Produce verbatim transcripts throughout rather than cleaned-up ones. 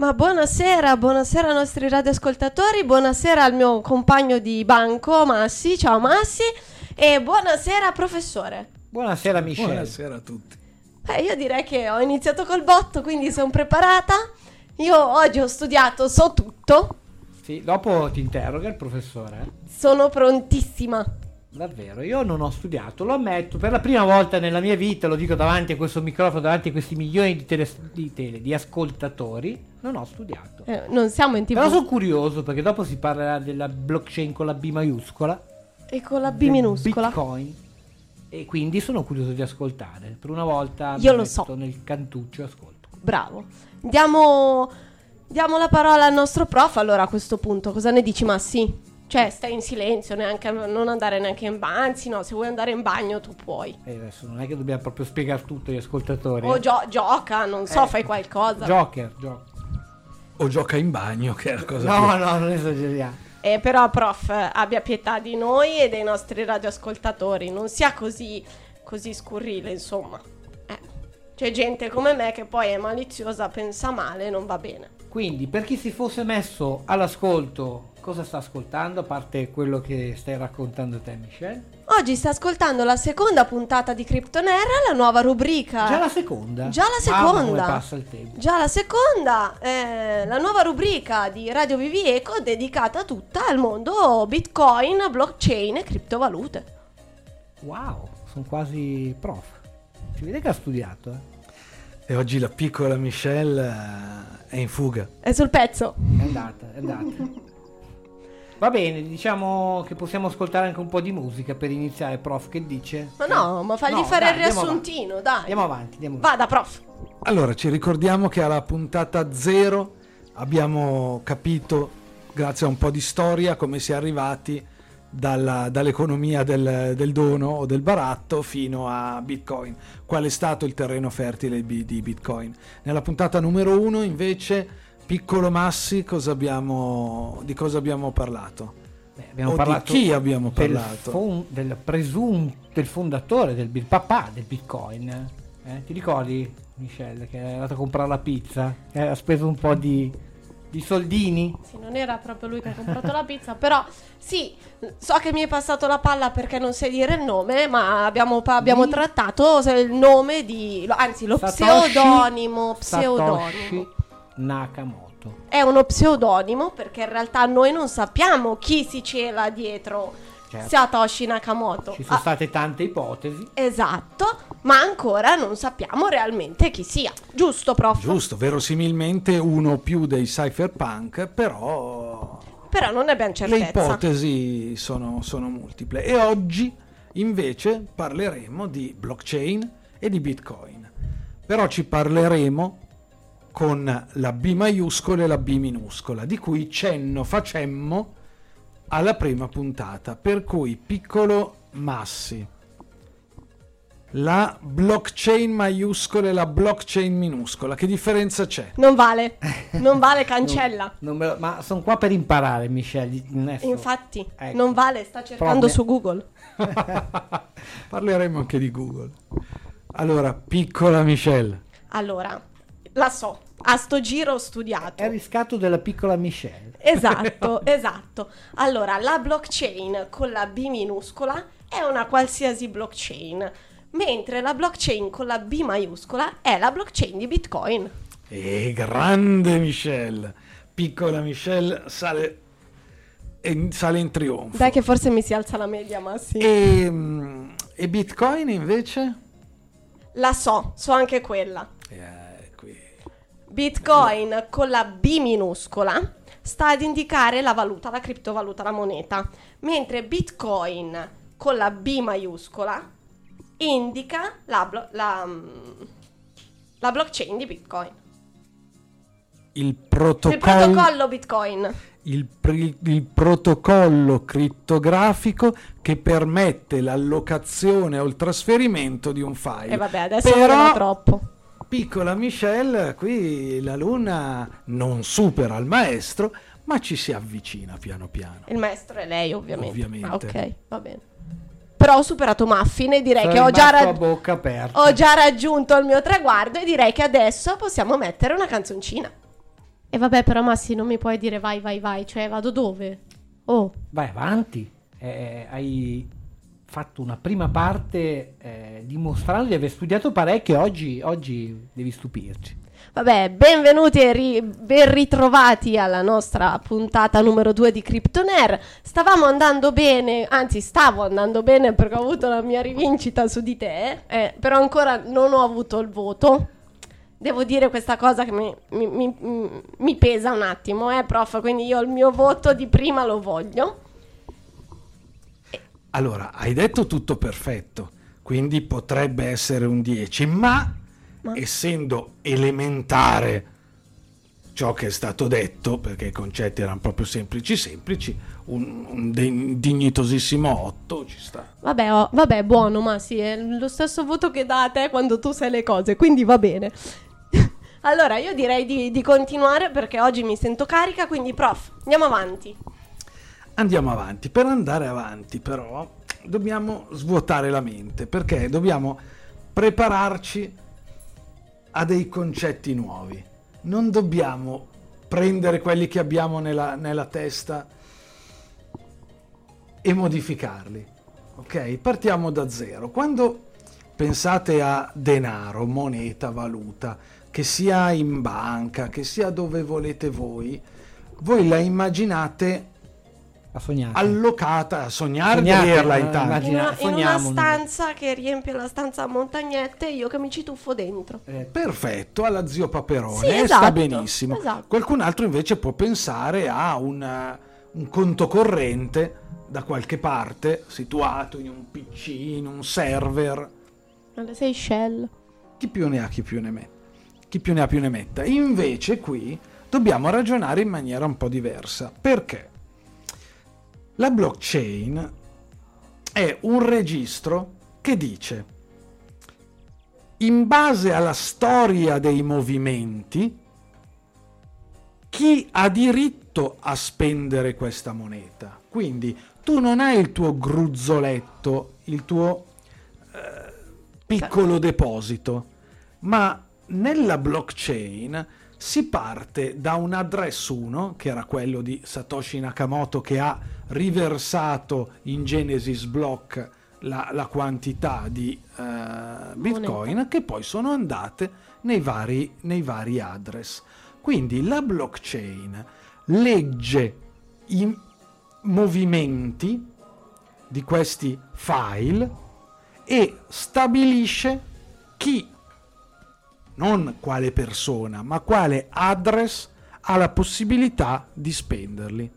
Ma buonasera, buonasera ai nostri radioascoltatori, buonasera al mio compagno di banco Massi, ciao Massi, e buonasera professore. Buonasera Michelle. Buonasera a tutti. Eh, io direi che ho iniziato col botto, quindi sono preparata. Io oggi ho studiato, so tutto. Sì, dopo ti interroga il professore. Sono prontissima. Davvero, io non ho studiato, lo ammetto, per la prima volta nella mia vita, lo dico davanti a questo microfono, davanti a questi milioni di, tele, di, tele, di ascoltatori, non ho studiato. Eh, non siamo in tivù. Però sono curioso perché dopo si parlerà della blockchain con la B maiuscola. E con la B minuscola. Bitcoin. E quindi sono curioso di ascoltare. Per una volta io mi lo metto so. nel cantuccio e ascolto. Bravo. Diamo, diamo la parola al nostro prof allora a questo punto. Cosa ne dici Massi? Cioè stai in silenzio, neanche, non andare neanche in bagno, anzi no, se vuoi andare in bagno tu puoi. E adesso non è che dobbiamo proprio spiegare tutto agli ascoltatori. O eh. gio- gioca, non so, Eh, fai qualcosa. Joker, Joker. O gioca in bagno, che è la cosa No, più... no, non esageriamo. Eh, però prof, abbia pietà di noi e dei nostri radioascoltatori, non sia così, così scurrile, insomma. Eh, c'è gente come me che poi è maliziosa, pensa male, non va bene. Quindi, per chi si fosse messo all'ascolto, cosa sta ascoltando, a parte quello che stai raccontando te, Michelle? Oggi sta ascoltando la seconda puntata di Kryptonerra, la nuova rubrica. Già la seconda? Già la Mamma, seconda. come passa il tempo. Già la seconda, eh, la nuova rubrica di Radio Vivieco dedicata tutta al mondo Bitcoin, blockchain e criptovalute. Wow, sono quasi prof. Si vede che ha studiato, eh? E oggi la piccola Michelle eh, è in fuga. È sul pezzo. È andata, è andata. Va bene, diciamo che possiamo ascoltare anche un po' di musica per iniziare, prof, che dice? Ma no, ma fagli No, fare dai, il andiamo riassuntino, dai. Andiamo avanti, andiamo avanti. Vada, prof. Allora, ci ricordiamo che alla puntata zero abbiamo capito, grazie a un po' di storia, come si è arrivati dalla, dall'economia del, del dono o del baratto fino a Bitcoin. Qual è stato il terreno fertile di, di Bitcoin? Nella puntata numero uno, invece, piccolo Massi, cosa abbiamo, di cosa abbiamo parlato? Beh, abbiamo O parlato di chi abbiamo del parlato? fon- del presunto, del fondatore, del il papà del Bitcoin. Eh? Ti ricordi, Michelle, che è andato a comprare la pizza? E ha speso un po' di, di soldini? Sì, non era proprio lui che ha comprato la pizza, però sì, so che mi hai passato la palla perché non sai dire il nome, ma abbiamo, pa- abbiamo Di- trattato se- il nome di, lo- anzi lo Satoshi- pseudonimo, pseudonimo. Satoshi Nakamoto. È uno pseudonimo perché in realtà noi non sappiamo chi si cela dietro Certo. Satoshi Nakamoto. Ci sono Ah, state tante ipotesi. esatto, ma ancora non sappiamo realmente chi sia. Giusto, prof? Giusto, verosimilmente uno o più dei cypherpunk, però Però non ne abbiamo le certezza. ipotesi sono, sono multiple. E oggi invece parleremo di blockchain e di Bitcoin. Però ci parleremo con la B maiuscola e la B minuscola, di cui cenno facemmo alla prima puntata. Per cui, piccolo Massi, la blockchain maiuscola e la blockchain minuscola, che differenza c'è? Non vale, non vale, cancella. Non me lo- ma sono qua per imparare, Michelle. non è solo- Infatti, Ecco. non vale, sta cercando Proprio. su Google. Parleremo anche di Google. Allora, piccola Michelle, Allora, la so, a sto giro ho studiato. È il riscatto della piccola Michelle. Esatto, esatto. Allora, la blockchain con la B minuscola è una qualsiasi blockchain, mentre la blockchain con la B maiuscola è la blockchain di Bitcoin. e grande Michelle, piccola Michelle sale, e, sale in trionfo. Dai che forse mi si alza la media, ma sì. E, mm, e Bitcoin invece? La so, so anche quella. Eh, qui. Bitcoin con la B minuscola sta ad indicare la valuta, la criptovaluta, la moneta, mentre Bitcoin con la B maiuscola indica la, blo- la, mm, la blockchain di Bitcoin. Il protocollo, Il protocollo Bitcoin. il, pri- il protocollo crittografico che permette l'allocazione o il trasferimento di un file. E vabbè, adesso Però, non è troppo. piccola Michelle, qui l'alunna non supera il maestro, ma ci si avvicina piano piano. Il maestro è lei, ovviamente. Ovviamente. Ah, ok, va bene. Però ho superato Muffin e direi Sono che ho già, rimasto rag- a bocca aperta. ho già raggiunto il mio traguardo e direi che adesso possiamo mettere una canzoncina. E vabbè, però Massi, non mi puoi dire vai, vai, vai, cioè vado dove? Oh. Vai avanti. Eh, hai fatto una prima parte eh, dimostrando di aver studiato parecchio. Oggi, oggi devi stupirci. Vabbè, benvenuti e ri- ben ritrovati alla nostra puntata numero due di Cryptonaire. Stavamo andando bene, anzi stavo andando bene perché ho avuto la mia rivincita su di te, eh, però ancora non ho avuto il voto. Devo dire questa cosa che mi, mi, mi, mi pesa un attimo, eh, prof, quindi io il mio voto di prima lo voglio. Allora, hai detto tutto perfetto, quindi potrebbe essere un dieci, ma... Ma? Essendo elementare ciò che è stato detto, perché i concetti erano proprio semplici semplici, un, un de- dignitosissimo otto ci sta. Vabbè, oh, vabbè, buono, ma sì, è lo stesso voto che dà a te quando tu sai le cose, quindi va bene. Allora, io direi di, di continuare perché oggi mi sento carica, quindi prof, andiamo avanti. Andiamo avanti. Per andare avanti, però, dobbiamo svuotare la mente, perché dobbiamo prepararci a dei concetti nuovi. Non dobbiamo prendere quelli che abbiamo nella, nella testa e modificarli. Ok? Partiamo da zero. Quando pensate a denaro, moneta, valuta, che sia in banca, che sia dove volete voi, voi la immaginate a sognare, allocata, a sognare, sognate, vederla eh, intanto. immagina- in, una, in una sogniamo, stanza che riempie la stanza a montagnette, io che mi ci tuffo dentro. Eh, Perfetto, alla zio Paperone, Sì, eh, esatto, sta benissimo. esatto. Qualcun altro invece può pensare a un, un conto corrente da qualche parte, situato in un P C, in un server. Alle Seychelles. Chi più ne ha, chi più ne metta. Chi più ne ha, più ne metta. Invece qui dobbiamo ragionare in maniera un po' diversa. Perché? La blockchain è un registro che dice, in base alla storia dei movimenti, chi ha diritto a spendere questa moneta. Quindi tu non hai il tuo gruzzoletto, il tuo eh, piccolo deposito, ma nella blockchain si parte da un address uno, che era quello di Satoshi Nakamoto, che ha riversato in Genesis Block la, la quantità di uh, Bitcoin, moneta, che poi sono andate nei vari, nei vari address. Quindi la blockchain legge i movimenti di questi file e stabilisce chi, non quale persona, ma quale address ha la possibilità di spenderli.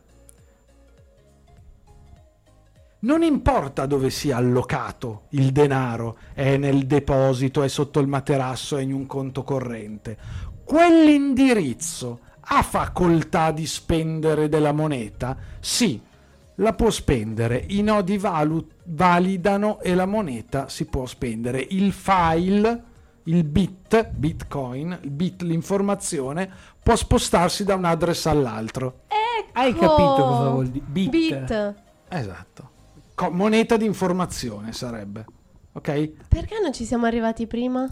Non importa dove sia allocato il denaro, è nel deposito, è sotto il materasso, è in un conto corrente. Quell'indirizzo ha facoltà di spendere della moneta? Sì, la può spendere, i nodi valu- validano e la moneta si può spendere. Il file, il bit, bitcoin, il bit, l'informazione, può spostarsi da un address all'altro. Ecco. Hai capito cosa vuol dire? Bit. Bit. Esatto. Co- moneta di informazione sarebbe. Ok? Perché non ci siamo arrivati prima?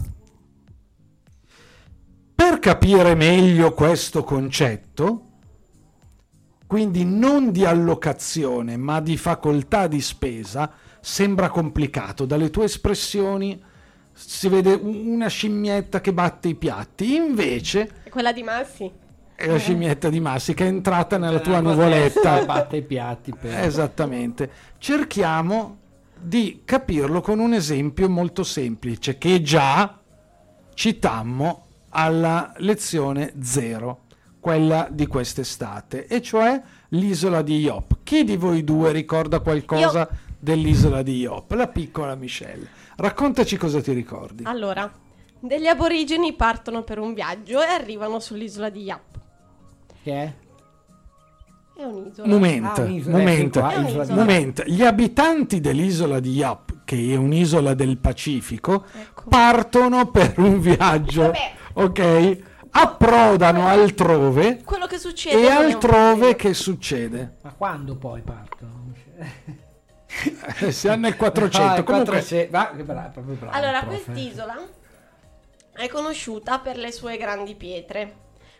Per capire meglio questo concetto, quindi non di allocazione ma di facoltà di spesa, sembra complicato. Dalle tue espressioni si vede una scimmietta che batte i piatti, invece È quella di Massi. è la scimmietta di Massi che è entrata nella C'è tua una nuvoletta. batte i piatti per... Esattamente. Cerchiamo di capirlo con un esempio molto semplice che già citammo alla lezione zero, quella di quest'estate, e cioè l'isola di Iop. Chi di voi due ricorda qualcosa Io. dell'isola di Iop? La piccola Michelle. Raccontaci cosa ti ricordi. Allora, degli aborigeni partono per un viaggio e arrivano sull'isola di Yap. Che è? È un'isola. Moment, Ah, un'isola, moment, ecco qua, È un'isola. moment. Gli abitanti dell'isola di Yap, che è un'isola del Pacifico, Ecco. partono per un viaggio, Vabbè. ok? Approdano altrove Quello che succede e non è un altrove problema. che succede? Ma quando poi partono? Eh, Siamo nel quattrocento. Ah, Comunque, quattrocento. Va, che bravo, proprio bravo, Allora, prof, eh. quest'isola è conosciuta per le sue grandi pietre.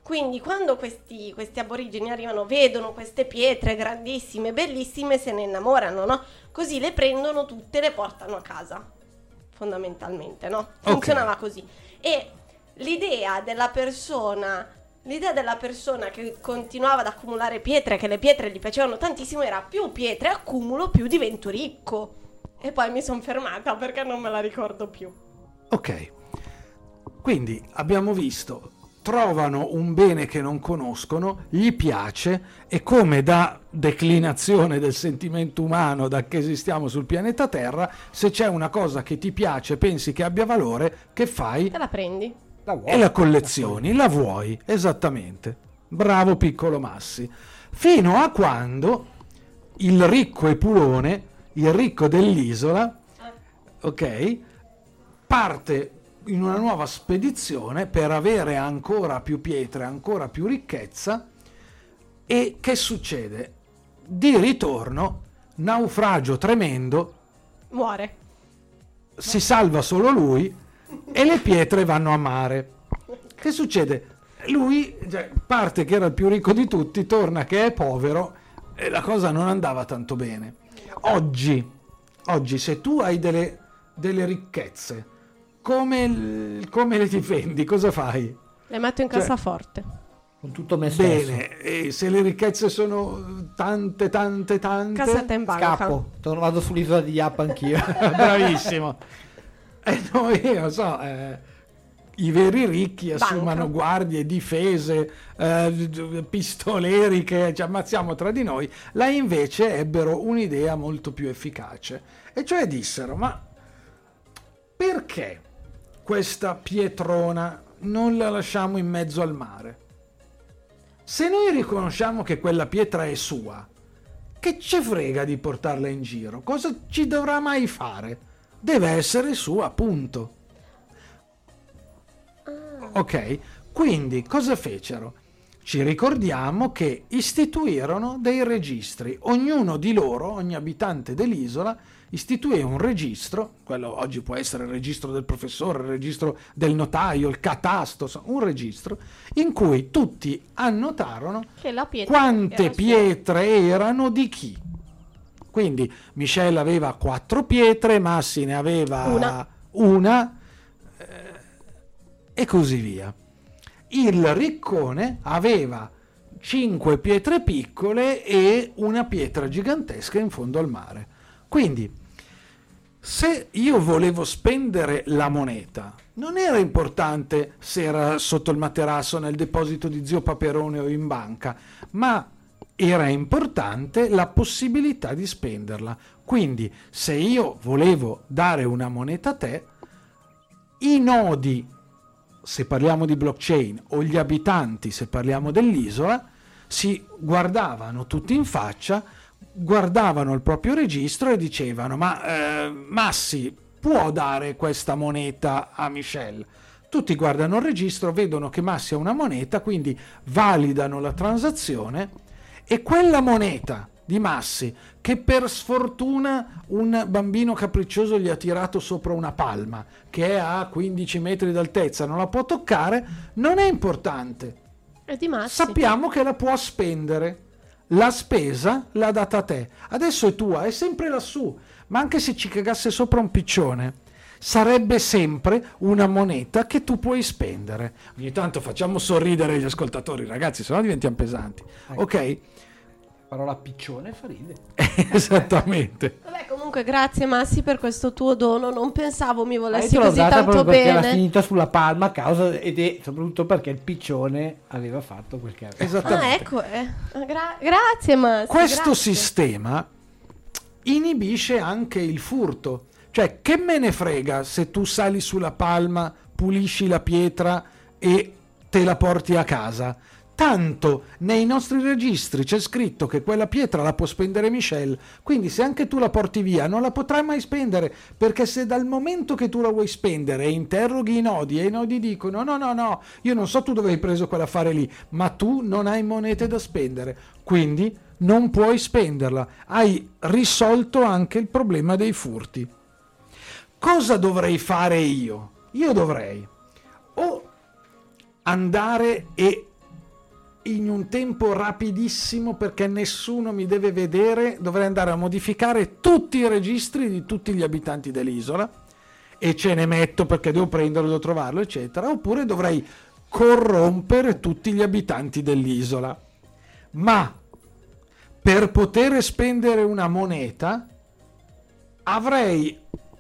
Quindi quando questi, questi aborigeni arrivano, vedono queste pietre grandissime, bellissime, se ne innamorano, no? Così le prendono tutte e le portano a casa, fondamentalmente, no? Funzionava Ok. così. E l'idea della persona, l'idea della persona che continuava ad accumulare pietre, che le pietre gli piacevano tantissimo, era: più pietre accumulo, più divento ricco. E poi mi sono fermata perché non me la ricordo più. Ok, quindi abbiamo visto, trovano un bene che non conoscono, gli piace, e come da declinazione del sentimento umano da che esistiamo sul pianeta Terra, se c'è una cosa che ti piace, pensi che abbia valore, che fai? Te la prendi? La vuoi? E la collezioni, la vuoi, esattamente. Bravo piccolo Massi. Fino a quando il ricco Epulone, il ricco dell'isola, ok, parte in una nuova spedizione per avere ancora più pietre, ancora più ricchezza. E che succede? Di ritorno, naufragio tremendo, Muore. si salva solo lui e le pietre vanno a mare. Che succede? Lui, cioè, parte che era il più ricco di tutti, torna che è povero e la cosa non andava tanto bene. Oggi, oggi se tu hai delle, delle ricchezze, come, come le difendi? Cosa fai? Le metto in Cioè- cassaforte. Con tutto me stesso. Bene, e se le ricchezze sono tante, tante, tante... Cassetta in banca. Scappo. Torno, vado sull'isola di Yap anch'io. Bravissimo. E noi, non so, eh, i veri ricchi Banca. assumano guardie, difese, eh, pistoleri che ci ammazziamo tra di noi. Là invece ebbero un'idea molto più efficace. E cioè dissero: ma perché questa pietrona non la lasciamo in mezzo al mare? Se noi riconosciamo che quella pietra è sua, che ci frega di portarla in giro? Cosa ci dovrà mai fare? Deve essere sua, punto. Ok? Quindi cosa fecero? Ci ricordiamo che istituirono dei registri. Ognuno di loro, ogni abitante dell'isola, istituì un registro. Quello oggi può essere il registro del professore, il registro del notaio, il catasto, insomma, un registro in cui tutti annotarono Che la pietra quante era sua. pietre erano di chi. Quindi Michelle aveva quattro pietre, Massi ne aveva Una. una, eh, e così via. Il riccone aveva cinque pietre piccole e una pietra gigantesca in fondo al mare. Quindi, se io volevo spendere la moneta, non era importante se era sotto il materasso, nel deposito di zio Paperone o in banca, ma era importante la possibilità di spenderla. Quindi, se io volevo dare una moneta a te, i nodi, se parliamo di blockchain, o gli abitanti, se parliamo dell'isola, si guardavano tutti in faccia, guardavano il proprio registro e dicevano: ma eh, Massi può dare questa moneta a Michelle? Tutti guardano il registro, vedono che Massi ha una moneta, quindi validano la transazione, e quella moneta di Massi, che per sfortuna un bambino capriccioso gli ha tirato sopra una palma che è a quindici metri d'altezza, non la può toccare, non è importante. È di Massi. Sappiamo che la può spendere. La spesa l'ha data a te, adesso è tua, è sempre lassù. Ma anche se ci cagasse sopra un piccione, sarebbe sempre una moneta che tu puoi spendere. Ogni tanto facciamo sorridere gli ascoltatori, ragazzi, sennò diventiamo pesanti. Ok? La parola piccione fa ridere. Esattamente. Vabbè, comunque grazie Massi per questo tuo dono. Non pensavo mi Hai volessi così trovata tanto proprio perché era bene. finita sulla palma a causa, ed è soprattutto perché il piccione aveva fatto quel che aveva. Esattamente. Ah, ecco, eh. Gra- grazie Massi. Questo grazie. sistema inibisce anche il furto. Cioè, che me ne frega se tu sali sulla palma, pulisci la pietra e te la porti a casa? Tanto nei nostri registri c'è scritto che quella pietra la può spendere Michelle, quindi se anche tu la porti via non la potrai mai spendere, perché se dal momento che tu la vuoi spendere e interroghi i nodi e i nodi dicono no no no, io non so tu dove hai preso quell'affare lì, ma tu non hai monete da spendere, quindi non puoi spenderla, hai risolto anche il problema dei furti. Cosa dovrei fare io? Io dovrei o andare e in un tempo rapidissimo, perché nessuno mi deve vedere, dovrei andare a modificare tutti i registri di tutti gli abitanti dell'isola e ce ne metto perché devo prenderlo, devo trovarlo, eccetera. Oppure dovrei corrompere tutti gli abitanti dell'isola. Ma per poter spendere una moneta avrei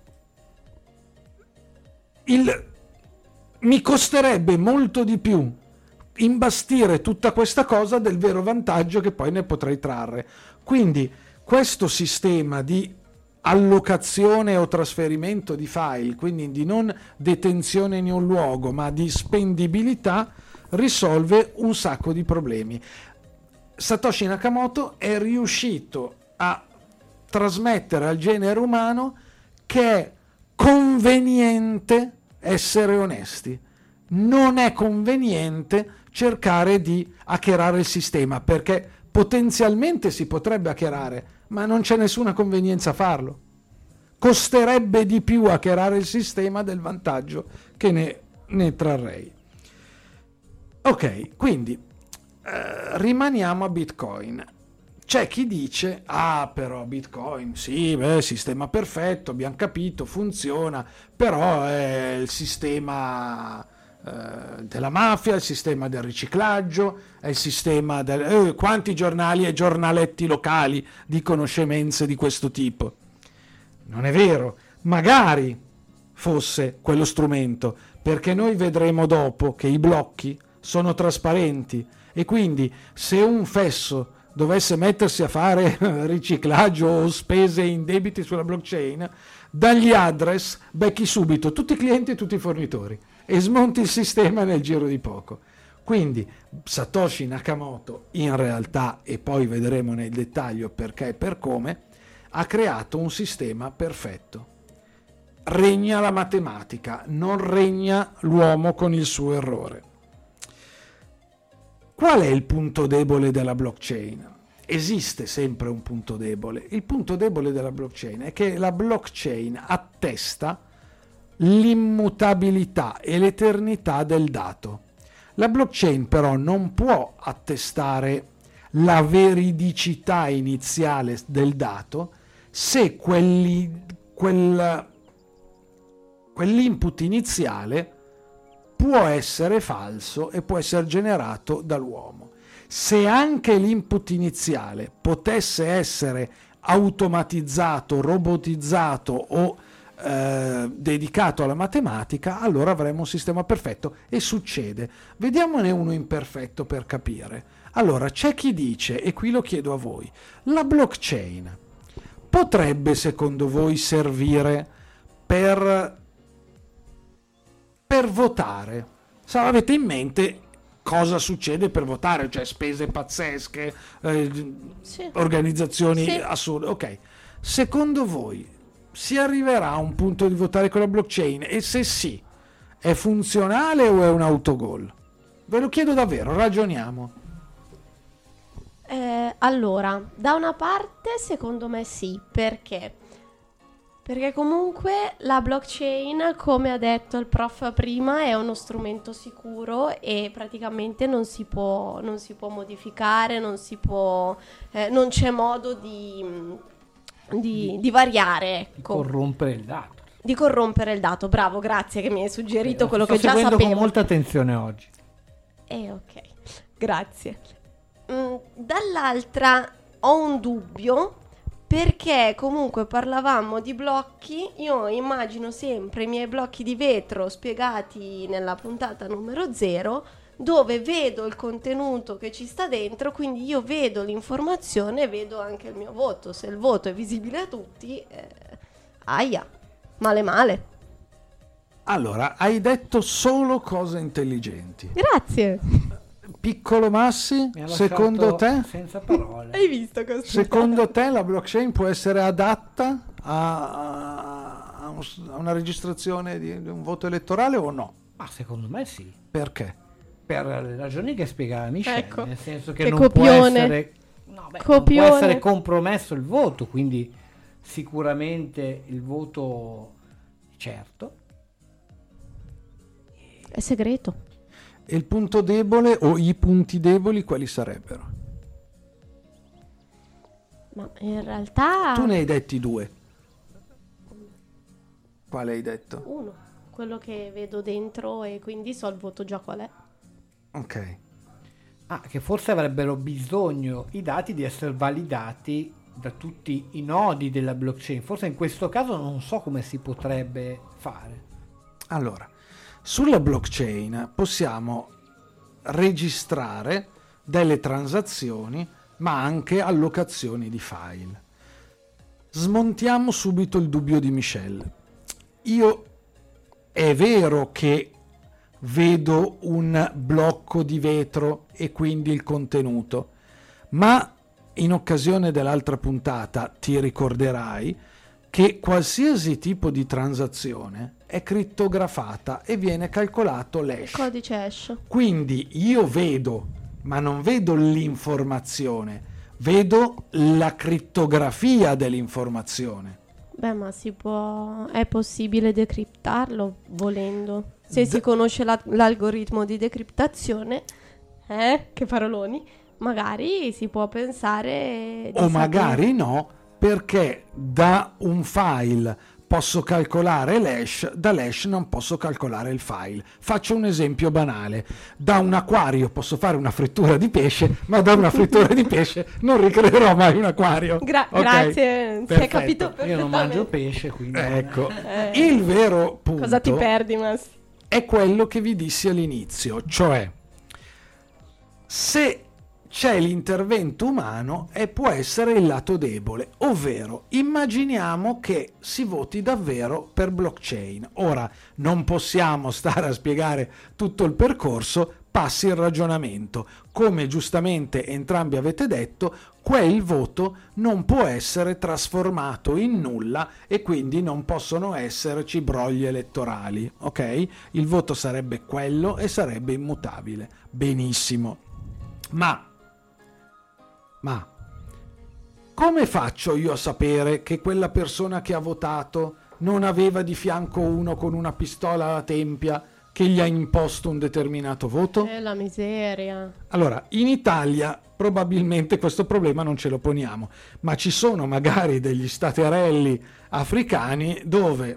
il mi costerebbe molto di più imbastire tutta questa cosa del vero vantaggio che poi ne potrei trarre. Quindi questo sistema di allocazione o trasferimento di file, quindi di non detenzione in un luogo ma di spendibilità, risolve un sacco di problemi. Satoshi Nakamoto è riuscito a trasmettere al genere umano che è conveniente essere onesti, non è conveniente cercare di hackerare il sistema, perché potenzialmente si potrebbe hackerare, ma non c'è nessuna convenienza a farlo. Costerebbe di più hackerare il sistema del vantaggio che ne, ne trarrei. Ok, quindi eh, rimaniamo a Bitcoin. C'è chi dice, ah però Bitcoin, sì, beh, sistema perfetto, abbiamo capito, funziona, però è il sistema eh, della mafia, il sistema del riciclaggio, è il sistema del... Eh, quanti giornali e giornaletti locali dicono scemenze di questo tipo? Non è vero, magari fosse quello strumento, perché noi vedremo dopo che i blocchi sono trasparenti e quindi se un fesso dovesse mettersi a fare riciclaggio o spese indebiti sulla blockchain, dagli address becchi subito tutti i clienti e tutti i fornitori e smonti il sistema nel giro di poco. Quindi Satoshi Nakamoto in realtà, e poi vedremo nel dettaglio perché e per come, ha creato un sistema perfetto. Regna la matematica, non regna l'uomo con il suo errore. Qual è il punto debole della blockchain? Esiste sempre un punto debole. Il punto debole della blockchain è che la blockchain attesta l'immutabilità e l'eternità del dato. La blockchain però non può attestare la veridicità iniziale del dato se quelli, quel, quell'input iniziale può essere falso e può essere generato dall'uomo. Se anche l'input iniziale potesse essere automatizzato, robotizzato o eh, dedicato alla matematica, allora avremo un sistema perfetto. E succede. Vediamone uno imperfetto per capire. Allora, c'è chi dice, e qui lo chiedo a voi, la blockchain potrebbe secondo voi servire per per votare? Se avete in mente cosa succede per votare, cioè spese pazzesche, eh, Sì. organizzazioni Sì. assurde. Ok, secondo voi si arriverà a un punto di votare con la blockchain? E se sì, è funzionale o è un autogol? Ve lo chiedo davvero, ragioniamo. Eh, allora, da una parte secondo me sì, perché? Perché comunque la blockchain, come ha detto il prof prima, è uno strumento sicuro e praticamente non si può, non si può modificare, non si può, eh, non c'è modo di, di, di variare, Di ecco. corrompere il dato. Di corrompere il dato. Bravo, grazie che mi hai suggerito Eh, quello sto che già seguendo sapevo. con molta attenzione oggi. Eh, ok, grazie. Mm, dall'altra ho un dubbio, perché comunque parlavamo di blocchi, io immagino sempre i miei blocchi di vetro spiegati nella puntata numero zero, dove vedo il contenuto che ci sta dentro, quindi io vedo l'informazione e vedo anche il mio voto. Se il voto è visibile a tutti, eh, aia, male male. Allora, hai detto solo cose intelligenti. Grazie. Piccolo Massi, Mi ha secondo lasciato te? senza parole. Hai visto cosa? Secondo te la blockchain può essere adatta a, a un- a una registrazione di di un voto elettorale o no? Ma secondo me sì. Perché? Per le ragioni che spiegava Michele, Ecco, nel senso che, che non copione. può essere no, beh, non Copione. può essere compromesso il voto, quindi sicuramente il voto certo. È segreto. E il punto debole o i punti deboli quali sarebbero? Ma in realtà... Tu ne hai detti due. Quale hai detto? Uno, quello che vedo dentro e quindi so il voto già qual è. Ok. Ah, che forse avrebbero bisogno i dati di essere validati da tutti i nodi della blockchain. Forse in questo caso non so come si potrebbe fare. Allora, sulla blockchain possiamo registrare delle transazioni, ma anche allocazioni di file. Smontiamo subito il dubbio di Michelle. Io è vero che vedo un blocco di vetro e quindi il contenuto, ma in occasione dell'altra puntata ti ricorderai che qualsiasi tipo di transazione è crittografata e viene calcolato l'hash. Codice hash. Quindi io vedo, ma non vedo l'informazione, vedo la crittografia dell'informazione. Beh, ma si può... è possibile decriptarlo volendo. Se D- si conosce la- l'algoritmo di decriptazione, eh, che paroloni, magari si può pensare... di O sapere- magari no, perché da un file posso calcolare l'hash, dall'hash non posso calcolare il file. Faccio un esempio banale: da un acquario posso fare una frittura di pesce, ma da una frittura di pesce non ricreerò mai un acquario. Gra- Ok? Grazie, si è Perfetto. capito Io perfettamente. non mangio pesce, quindi... Ecco, Eh. il vero punto Cosa ti perdi, Massi? è quello che vi dissi all'inizio, cioè se c'è l'intervento umano e può essere il lato debole, ovvero immaginiamo che si voti davvero per blockchain. Ora non possiamo stare a spiegare tutto il percorso, passi il ragionamento. Come giustamente entrambi avete detto, quel voto non può essere trasformato in nulla e quindi non possono esserci brogli elettorali, ok? Il voto sarebbe quello e sarebbe immutabile. Benissimo. Ma Ma come faccio io a sapere che quella persona che ha votato non aveva di fianco uno con una pistola alla tempia che gli ha imposto un determinato voto? È la miseria. Allora, in Italia probabilmente questo problema non ce lo poniamo, ma ci sono magari degli staterelli africani dove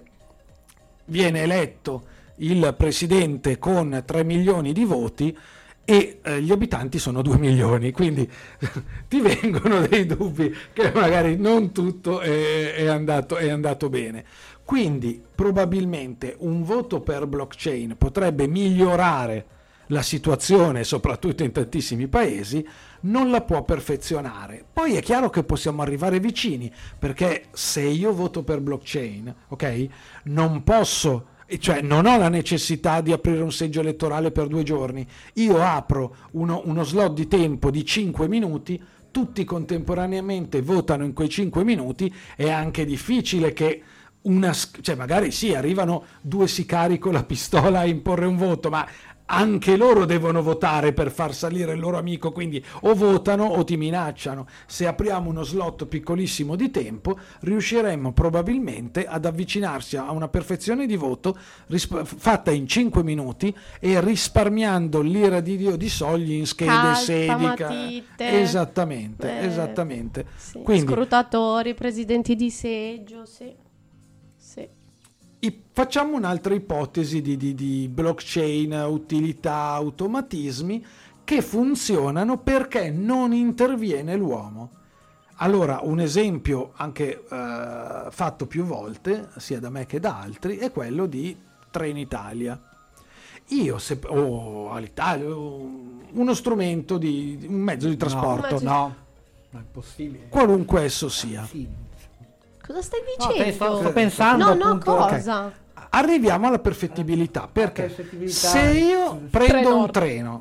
viene eletto il presidente con tre milioni di voti e eh, gli abitanti sono due milioni, quindi ti vengono dei dubbi che magari non tutto è, è, andato, è andato bene. Quindi probabilmente un voto per blockchain potrebbe migliorare la situazione, soprattutto in tantissimi paesi, non la può perfezionare. Poi è chiaro che possiamo arrivare vicini, perché se io voto per blockchain, ok, non posso... cioè non ho la necessità di aprire un seggio elettorale per due giorni, io apro uno, uno slot di tempo di cinque minuti, tutti contemporaneamente votano in quei cinque minuti. È anche difficile che una, cioè magari sì, arrivano due sicari con la pistola a imporre un voto, ma anche loro devono votare per far salire il loro amico, quindi o votano o ti minacciano. Se apriamo uno slot piccolissimo di tempo riusciremmo probabilmente ad avvicinarsi a una perfezione di voto risp- fatta in cinque minuti e risparmiando l'ira di Dio di soldi in schede, Carta, sedica. matite. Esattamente, Eh, esattamente. Sì. Quindi Scrutatori, presidenti di seggio, sì. Sì. I- facciamo un'altra ipotesi di, di, di blockchain, utilità, automatismi che funzionano perché non interviene l'uomo. Allora, un esempio anche eh, fatto più volte, sia da me che da altri, è quello di Trenitalia. Io, se, o all'Italia, uno strumento, di un mezzo di trasporto, No. No, non è possibile. qualunque esso sia. Sì. Cosa stai No, dicendo? te sto, sto pensando no, no, appunto... cosa? Arriviamo alla perfettibilità, perché perfettibilità- se io prendo un Trenord. treno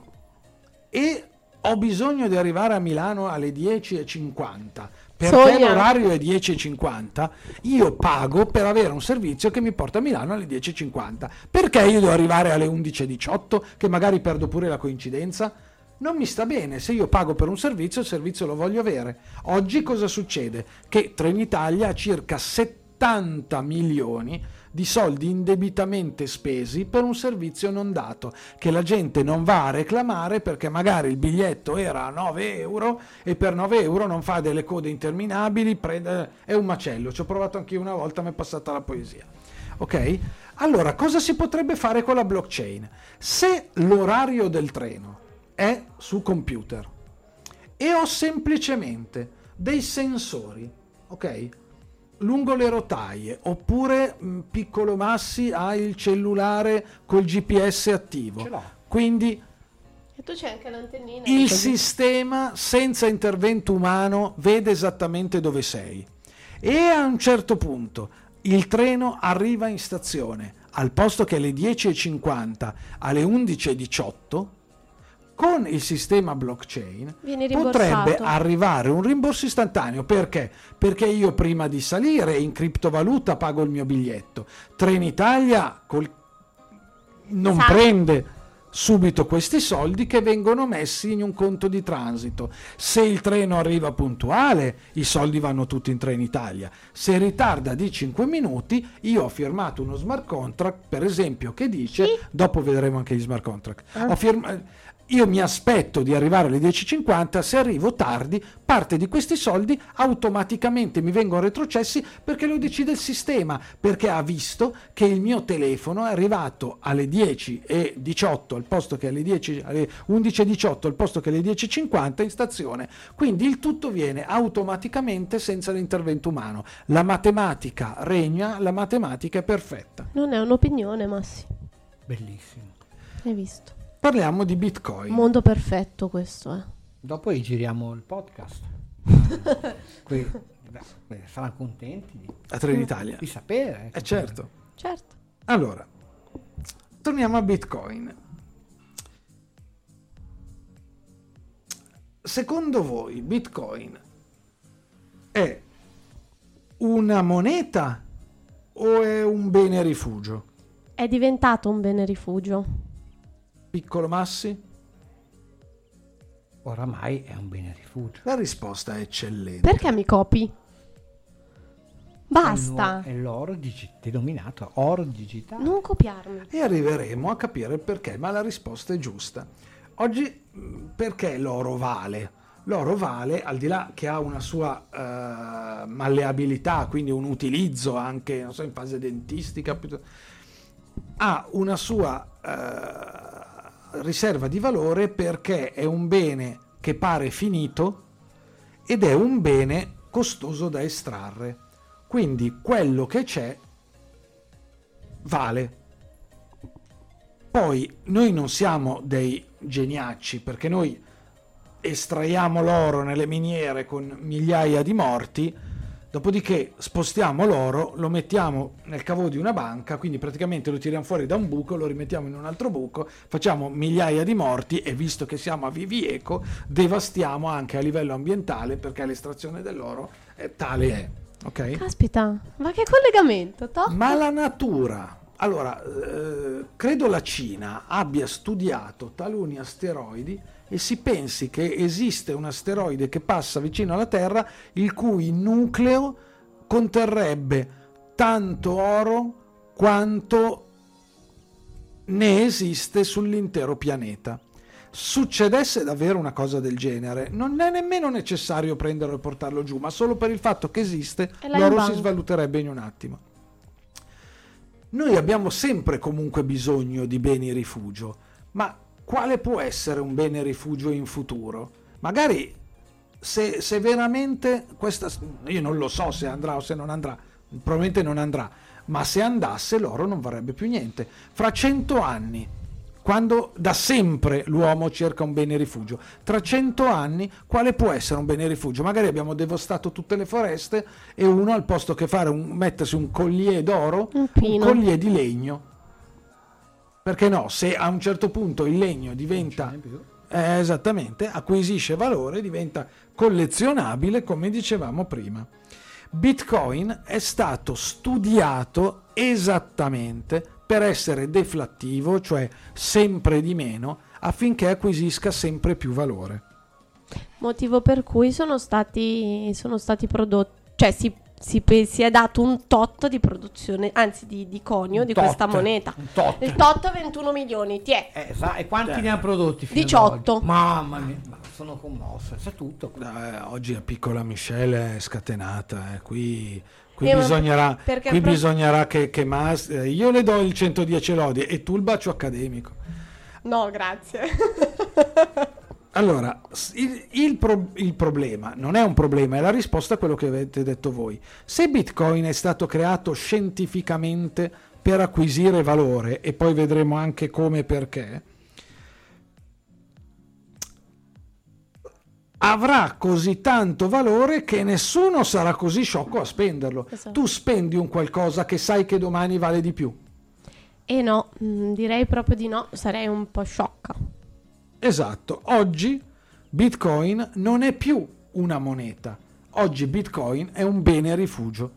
e ho bisogno di arrivare a Milano alle dieci e cinquanta perché Sogna. l'orario è dieci e cinquanta, io pago per avere un servizio che mi porta a Milano alle dieci e cinquanta. Perché io devo arrivare alle undici e diciotto, che magari perdo pure la coincidenza? Non mi sta bene. Se io pago per un servizio, il servizio lo voglio avere. Oggi cosa succede? Che Trenitalia ha circa settanta milioni di soldi indebitamente spesi per un servizio non dato, che la gente non va a reclamare perché magari il biglietto era a nove euro e per nove euro non fa delle code interminabili, prende, è un macello. Ci ho provato anche io una volta, mi è passata la poesia. Ok? Allora, cosa si potrebbe fare con la blockchain? Se l'orario del treno è su computer e ho semplicemente dei sensori, ok, lungo le rotaie, oppure mh, piccolo Massi ha il cellulare col G P S attivo, Ce l'ho. quindi E tu c'è anche l'antennina. il così. sistema senza intervento umano vede esattamente dove sei, e a un certo punto il treno arriva in stazione al posto che alle dieci e cinquanta, alle undici e diciotto, con il sistema blockchain Vieni rimborsato. potrebbe arrivare un rimborso istantaneo. Perché? Perché io prima di salire in criptovaluta pago il mio biglietto. Trenitalia col... non Sa- prende subito questi soldi che vengono messi in un conto di transito. Se il treno arriva puntuale, i soldi vanno tutti in Trenitalia. Se ritarda di cinque minuti, io ho firmato uno smart contract, per esempio, che dice, Sì. dopo vedremo anche gli smart contract, Ah. ho firma- io mi aspetto di arrivare alle dieci e cinquanta, se arrivo tardi, parte di questi soldi automaticamente mi vengono retrocessi perché lo decide il sistema, perché ha visto che il mio telefono è arrivato alle dieci e diciotto al posto che alle dieci, alle undici e diciotto al posto che alle dieci e cinquanta in stazione. Quindi il tutto viene automaticamente senza l'intervento umano. La matematica regna, la matematica è perfetta. Non è un'opinione, Massi. Bellissimo. Hai visto? Parliamo di Bitcoin. Mondo perfetto questo, eh. Dopo gli giriamo il podcast. Qui, beh, beh, saranno contenti di, A Trenitalia. di sapere. Eh certo. Certo. Allora, torniamo a Bitcoin. Secondo voi Bitcoin è una moneta o è un bene rifugio? È diventato un bene rifugio. Piccolo Massi? Oramai è un bene rifugio. La risposta è eccellente. Perché mi copi? Basta. È l'oro digi- denominato oro digitale. Non copiarmi. E arriveremo a capire il perché, ma la risposta è giusta. Oggi, mh, perché l'oro vale? L'oro vale, al di là che ha una sua eh, malleabilità, quindi un utilizzo anche, non so, in fase dentistica, piuttosto- ha una sua eh, riserva di valore perché è un bene che pare finito ed è un bene costoso da estrarre. Quindi quello che c'è vale. Poi noi non siamo dei geniacci, perché noi estraiamo l'oro nelle miniere con migliaia di morti, dopodiché spostiamo l'oro, lo mettiamo nel cavo di una banca, quindi praticamente lo tiriamo fuori da un buco, lo rimettiamo in un altro buco, facciamo migliaia di morti e, visto che siamo a Vivieco, devastiamo anche a livello ambientale, perché l'estrazione dell'oro è tale è. Ok? Caspita, ma che collegamento, to? Ma la natura, allora, eh, credo la Cina abbia studiato taluni asteroidi e si pensi che esiste un asteroide che passa vicino alla Terra il cui nucleo conterrebbe tanto oro quanto ne esiste sull'intero pianeta. Succedesse davvero una cosa del genere, non è nemmeno necessario prenderlo e portarlo giù, ma solo per il fatto che esiste E là in l'oro banca. si svaluterebbe in un attimo. Noi abbiamo sempre comunque bisogno di beni rifugio, ma quale può essere un bene rifugio in futuro? Magari se, se veramente questa, io non lo so se andrà o se non andrà, probabilmente non andrà, ma se andasse l'oro non varrebbe più niente. Fra cento anni, quando da sempre l'uomo cerca un bene rifugio, tra cento anni quale può essere un bene rifugio? Magari abbiamo devastato tutte le foreste e uno, al posto che fare un, mettersi un collier d'oro, Un un pino. collier di legno. Perché no? Se a un certo punto il legno diventa, Non ce n'è più. eh, esattamente, acquisisce valore, diventa collezionabile, come dicevamo prima. Bitcoin è stato studiato esattamente per essere deflattivo, cioè sempre di meno, affinché acquisisca sempre più valore. Motivo per cui sono stati, sono stati prodotti, cioè si si, pe- si è dato un tot di produzione, anzi di, di conio Un di tot, questa moneta. un tot. Il tot ventuno milioni, ti è. Eh, sa- e quanti ne ha prodotti fino ad diciotto. oggi? Mamma mia, ma sono commosso, sa tutto. Eh, oggi la piccola Michelle è scatenata, eh. qui, qui Eh, ma bisognerà, perché qui pro- bisognerà che, che Mas- eh, io le do il centodieci lodi e tu il bacio accademico. No, grazie. Allora, s- il, il pro- il problema non è un problema, è la risposta a quello che avete detto voi. Se Bitcoin è stato creato scientificamente per acquisire valore, e poi vedremo anche come e perché, avrà così tanto valore che nessuno sarà così sciocco a spenderlo. Esatto. Tu spendi un qualcosa che sai che domani vale di più. E no, mm, direi proprio di no, sarei un po' sciocca. Esatto, oggi Bitcoin non è più una moneta, oggi Bitcoin è un bene rifugio.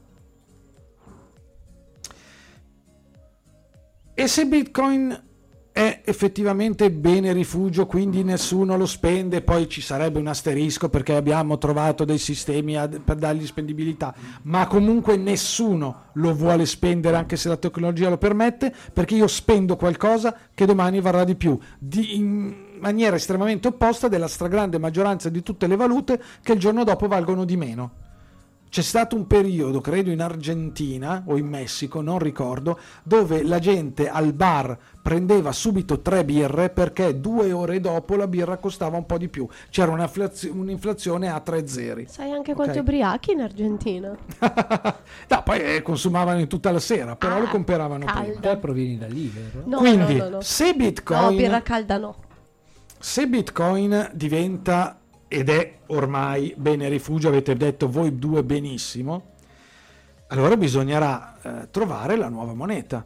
E se Bitcoin è effettivamente bene rifugio, quindi nessuno lo spende, poi ci sarebbe un asterisco perché abbiamo trovato dei sistemi ad- per dargli spendibilità, ma comunque nessuno lo vuole spendere anche se la tecnologia lo permette, perché io spendo qualcosa che domani varrà di più, di, in maniera estremamente opposta della stragrande maggioranza di tutte le valute che il giorno dopo valgono di meno. C'è stato un periodo, credo in Argentina o in Messico, non ricordo, dove la gente al bar prendeva subito tre birre perché due ore dopo la birra costava un po' di più. C'era un'inflazio- un'inflazione a tre zeri. Sai anche quanti Ok. ubriachi in Argentina? No, poi eh, consumavano in tutta la sera, però Ah, lo comperavano caldo. prima. Te provieni da lì, vero? No, Quindi, no, no, no. se No, Bitcoin... birra calda no. Se Bitcoin diventa, ed è ormai bene rifugio, avete detto voi due benissimo, allora bisognerà eh, trovare la nuova moneta.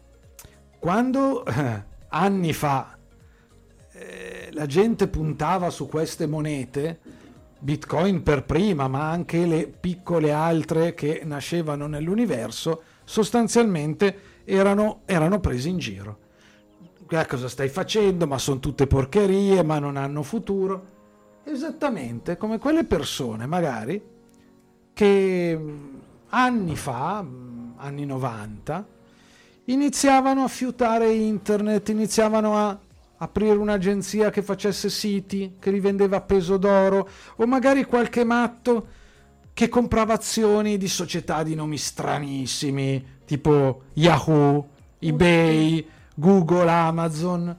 Quando eh, anni fa eh, la gente puntava su queste monete, Bitcoin per prima, ma anche le piccole altre che nascevano nell'universo, sostanzialmente erano, erano presi in giro. Eh, cosa stai facendo? Ma sono tutte porcherie, ma non hanno futuro. Esattamente come quelle persone magari che mh, anni fa, mh, anni novanta, iniziavano a fiutare internet, iniziavano a aprire un'agenzia che facesse siti, che li vendeva a peso d'oro, o magari qualche matto che comprava azioni di società di nomi stranissimi, tipo Yahoo, eBay, Google, Amazon.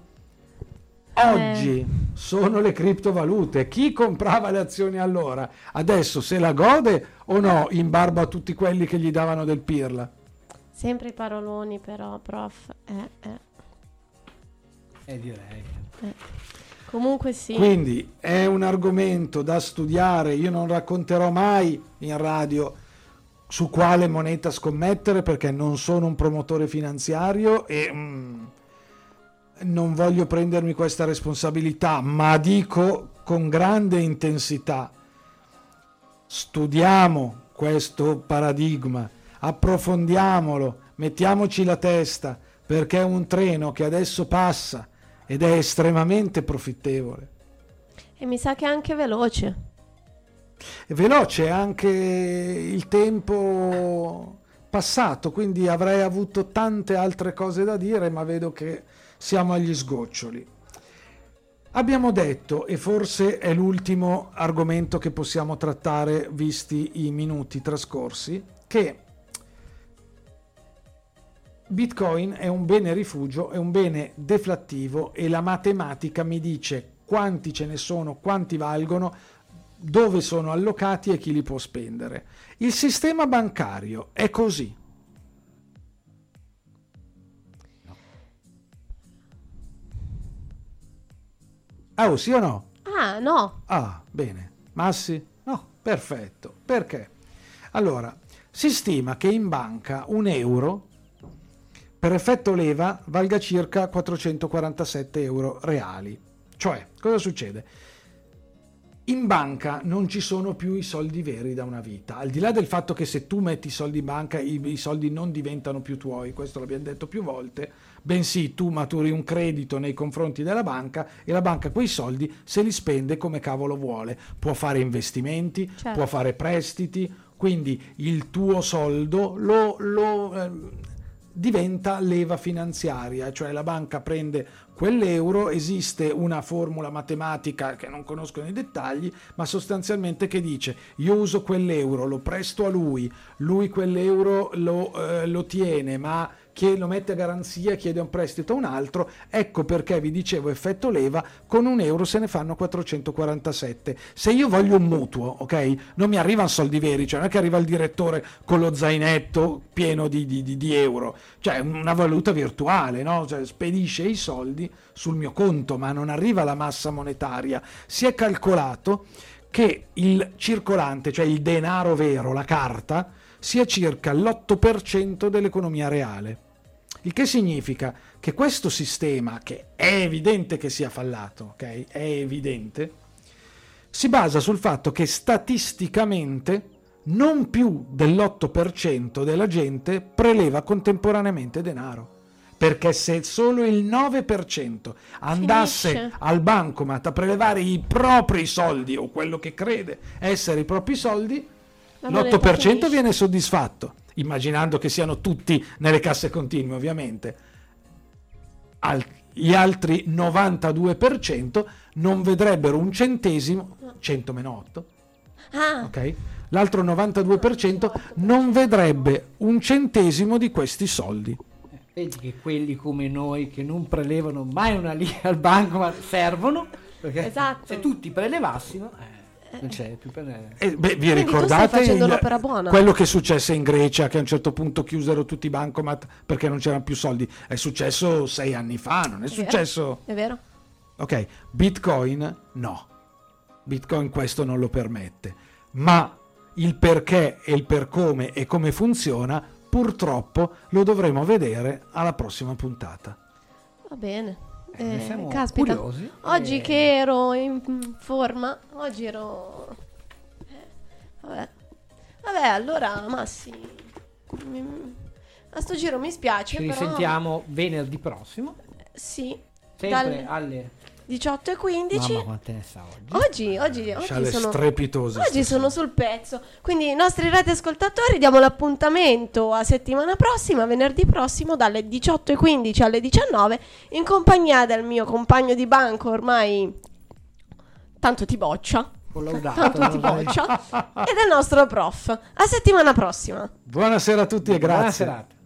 Oggi sono le criptovalute. Chi comprava le azioni allora? Adesso se la gode o no in barba a tutti quelli che gli davano del pirla? Sempre i paroloni però, prof. Eh, eh, Eh, direi. eh. Comunque sì. Quindi è un argomento da studiare. Io non racconterò mai in radio su quale moneta scommettere perché non sono un promotore finanziario e mm, non voglio prendermi questa responsabilità, ma dico con grande intensità: studiamo questo paradigma, approfondiamolo, mettiamoci la testa, perché è un treno che adesso passa ed è estremamente profittevole. E mi sa che è anche veloce. È veloce anche il tempo passato, quindi avrei avuto tante altre cose da dire, ma vedo che siamo agli sgoccioli. Abbiamo detto, e forse è l'ultimo argomento che possiamo trattare visti i minuti trascorsi, che Bitcoin è un bene rifugio, è un bene deflattivo e la matematica mi dice quanti ce ne sono, quanti valgono, dove sono allocati e chi li può spendere. Il sistema bancario è così. Ah, oh, sì o no? Ah, no. Ah, bene. Massi? No, perfetto. Perché? Allora, si stima che in banca un euro per effetto leva valga circa quattrocentoquarantasette euro reali. Cioè, cosa succede? In banca non ci sono più i soldi veri da una vita, al di là del fatto che se tu metti i soldi in banca i, i soldi non diventano più tuoi, questo l'abbiamo detto più volte, bensì tu maturi un credito nei confronti della banca e la banca quei soldi se li spende come cavolo vuole, può fare investimenti, Certo. può fare prestiti, quindi il tuo soldo lo, lo eh, diventa leva finanziaria, cioè la banca prende quell'euro, esiste una formula matematica che non conosco nei dettagli, ma sostanzialmente che dice: io uso quell'euro, lo presto a lui, lui quell'euro lo, eh, lo tiene, ma che lo mette a garanzia e chiede un prestito a un altro. Ecco perché vi dicevo effetto leva, con un euro se ne fanno quattrocentoquarantasette. Se io voglio un mutuo, ok, non mi arrivano soldi veri, cioè non è che arriva il direttore con lo zainetto pieno di, di, di, di euro, cioè una valuta virtuale, no? Cioè, spedisce i soldi sul mio conto, ma non arriva la massa monetaria. Si è calcolato che il circolante, cioè il denaro vero, la carta, sia circa l'otto per cento dell'economia reale. Il che significa che questo sistema, che è evidente che sia fallato, ok? È evidente, si basa sul fatto che statisticamente non più dell'otto per cento della gente preleva contemporaneamente denaro. Perché se solo il nove per cento andasse Finisce. al bancomat a prelevare i propri soldi, o quello che crede essere i propri soldi, La l'otto per cento moneta viene soddisfatto, immaginando che siano tutti nelle casse continue, ovviamente. Al- gli altri novantadue per cento non vedrebbero un centesimo, cento meno otto, Ah, ok? L'altro novantadue per cento non vedrebbe un centesimo di questi soldi. Vedi che quelli come noi che non prelevano mai una lira al banco ma servono, perché Esatto. se tutti prelevassimo eh, non c'è più per... Eh, beh, vi Quindi tu ricordate stai facendo il- un'opera buona. quello che successe in Grecia, che a un certo punto chiusero tutti i bancomat perché non c'erano più soldi? È successo sei anni fa, non è È vero. successo... è vero? Ok, Bitcoin no, Bitcoin questo non lo permette, ma il perché e il per come e come funziona purtroppo lo dovremo vedere alla prossima puntata. Va bene. Eh, ne Eh, siamo caspita. curiosi. Oggi Eh, che ero in forma, oggi ero... eh, vabbè. Vabbè, allora Massi, mi- a sto giro mi spiace, Ci però... risentiamo venerdì prossimo, Sì, sempre dal alle... diciotto e quindici. Mamma quante ne sa oggi. Oggi, oggi, oggi Sciale sono... strepitose Oggi stasera. sono sul pezzo, quindi i nostri radioascoltatori diamo l'appuntamento a settimana prossima, venerdì prossimo dalle diciotto e quindici alle diciannove in compagnia del mio compagno di banco ormai tanto ti boccia, Collaudato. tanto ti boccia e del nostro prof. A settimana prossima. Buonasera a tutti e Buona grazie. serata.